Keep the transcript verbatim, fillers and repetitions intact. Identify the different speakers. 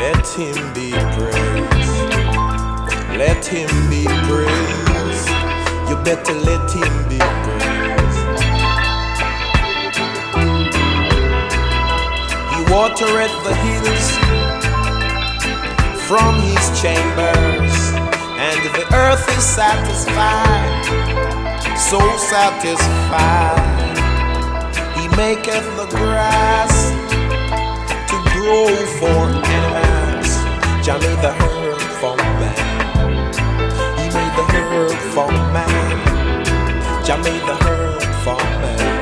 Speaker 1: Let him be praised. Let him be praised. You better let him be praised. He watereth the hills from his chambers, and the earth is satisfied, so satisfied. He maketh the grass to grow for animals. Jah made the herb for man. He made the herb for man. Jah made the herb for man.